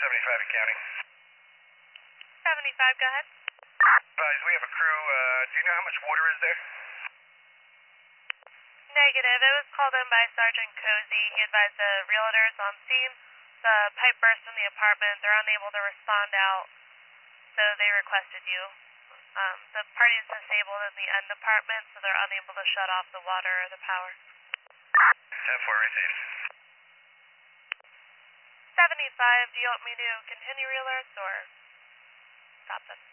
75 to county. 75, go ahead. Advise, we have a crew. Do you know how much water is there? Negative. It was called in by Sergeant Cozy. He advised the realtors on scene. The pipe burst in the apartment. They're unable to respond out, so they requested you. The party is disabled in the end apartment, so they're unable to shut off the water or the power. 10-4, received. 75, do you want me to continue realers or stop them?